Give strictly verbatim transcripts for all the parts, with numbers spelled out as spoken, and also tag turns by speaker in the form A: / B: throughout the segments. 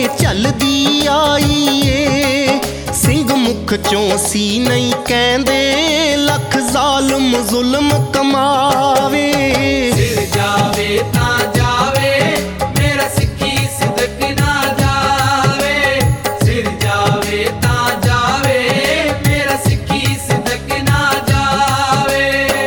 A: चलदी आई ए। सिंह मुख चों सी नहीं कहंदे लख जालम जुल्म कमावे।
B: सिर जावे तां जावे मेरा सिक्खी सिदक ना जावे। सिर जावे तां जावे मेरा सिक्खी सिदक ना जावे।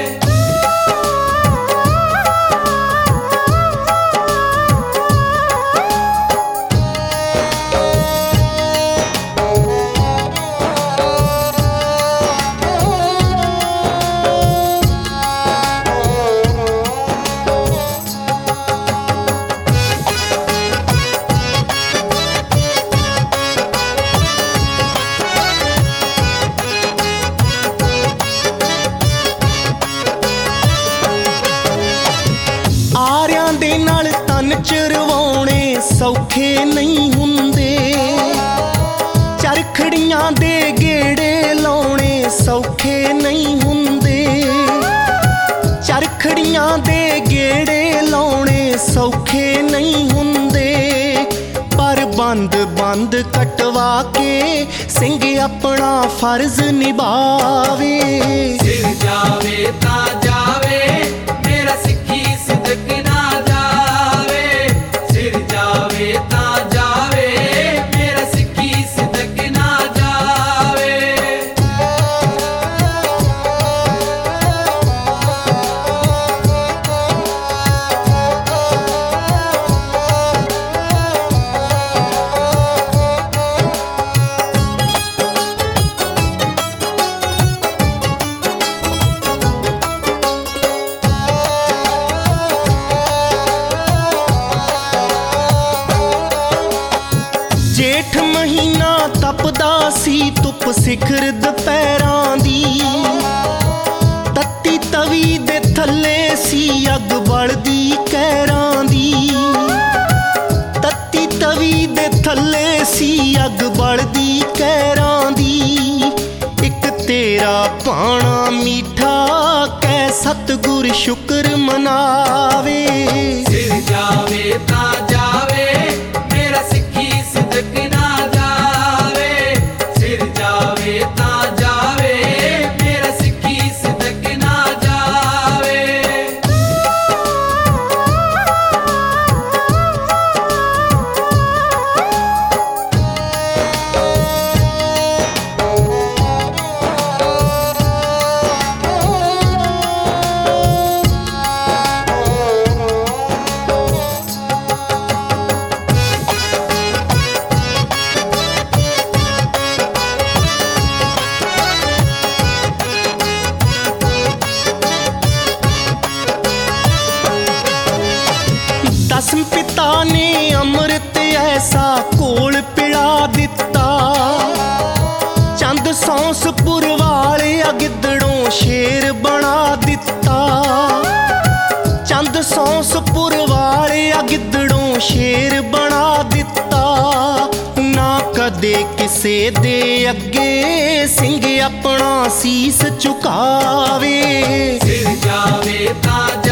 A: आरियां दे नाल तन चरवाउणे सौखे नहीं हुंदे। चरखड़ियां दे गेड़े लाउणे सौखे नहीं हुंदे। चरखड़ियां दे गेड़े लाउणे सौखे नहीं हुंदे। पर बंद बंद कटवा के सिंह अपना फर्ज निभावे।
B: सिर जावे तां जावे मेरा सिक्खी सिदक ना जावे। सिर जावे तां जावे मेरा सिक्खी सिदक ना जावे।
A: जेठ महीना तपदा सी धुप सिखर दुपहरां दी। तत्ती तवी दे थल्ले सी अग बलदी कहरां दी। तत्ती तवी दे थल्ले सी अग बलदी कहरां दी। इक तेरा पाना मीठा कै सतगुर शुक्र मनावे।
B: सिर जावे तां जावे मेरा सिक्खी सिदक ना जावे। सिर जावे तां जावे मेरा सिक्खी सिदक ना जावे।
A: दसम पिता ने अमृत ऐसा कोल पिला दिता। चंद सौंसपुर वाले गिद्दड़ों शेर बना दिता। चंद सौंसपुर वाले गिद्दड़ों शेर बना दिता। ना कदे किसे दे अगे सिंह अपना सीस झुकावे।
B: सिर जावे तां